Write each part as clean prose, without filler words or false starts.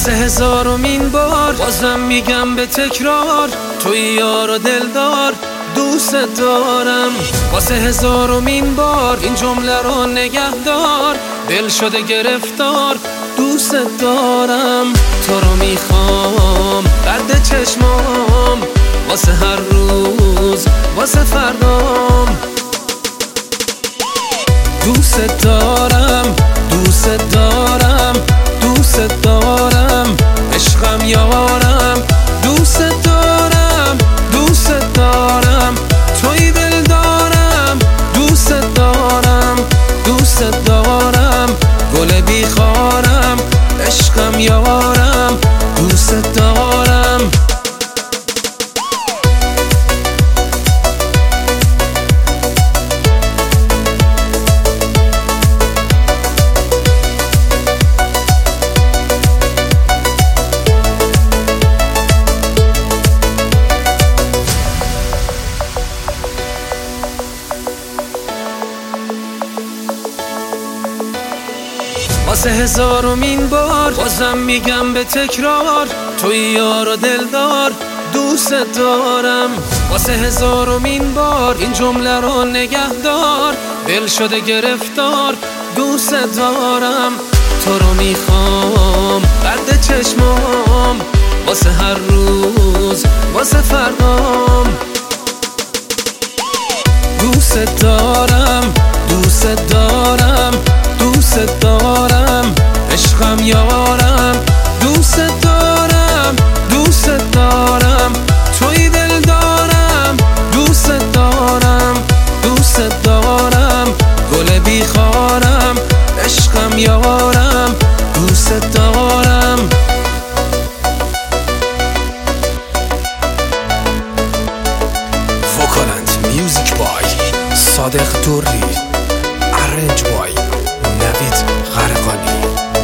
واسه هزارمین بار بازم میگم به تکرار، توی یار و دلدار دوست دارم. واسه هزارمین بار این جمله رو نگهدار، دل شده گرفتار دوست دارم. تو رو میخوام درد چشمام، واسه هر روز واسه فردام. دوست دارم دوست دارم دوست دارم، عشقم یارم دوست دارم دوست دارم، توی دل دارم دوست دارم دوست دارم، گل بیخارم عشقم یارم دوست دارم. واسه هزارمین بار بازم میگم به تکرار، توی یار و دلدار دوست دارم. واسه هزارمین بار این جمله رو نگهدار، دل شده گرفتار دوست دارم. تو رو میخوام درد چشمام، واسه هر روز واسه فردام. دوست دارم دوست دارم دوست دارم، عشقم یارم دوست دارم دوست دارم، توی دل دارم دوست دارم دوست دارم، گل بیخارم عشقم یارم دوست دارم. وکالند میوزیک بای صادق دوری، ارنج بای نوید غرقانی.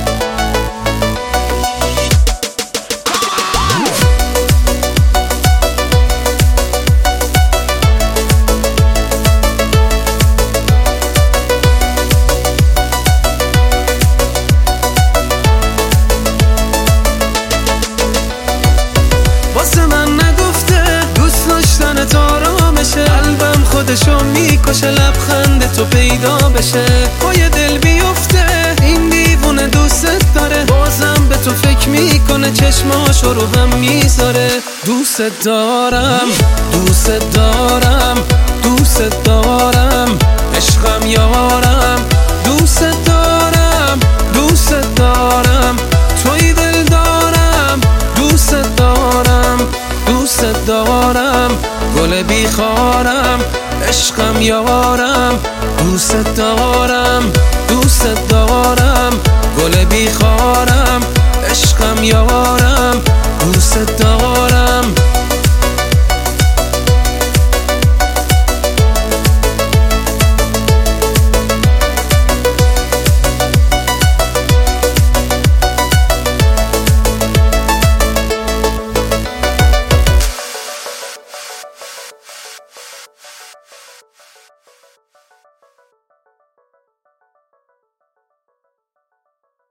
واسه من نگفته دوست داشتن آرامشه، قلبم خودشو میکشه لبخند تو پیدا بشه. پای دل بیفته این دیوونه دوست داره، بازم به تو فکر میکنه چشماشو رو هم میذاره. دوست دارم دوست دارم دوست دارم، عشقم یارم دوست دارم دوست دارم، توی دل دارم دوست دارم دوست دارم، گل بیخارم عشقم یارم دوست دارم دوست دارم، گل بیخارم عشقم یارم دوست دارم.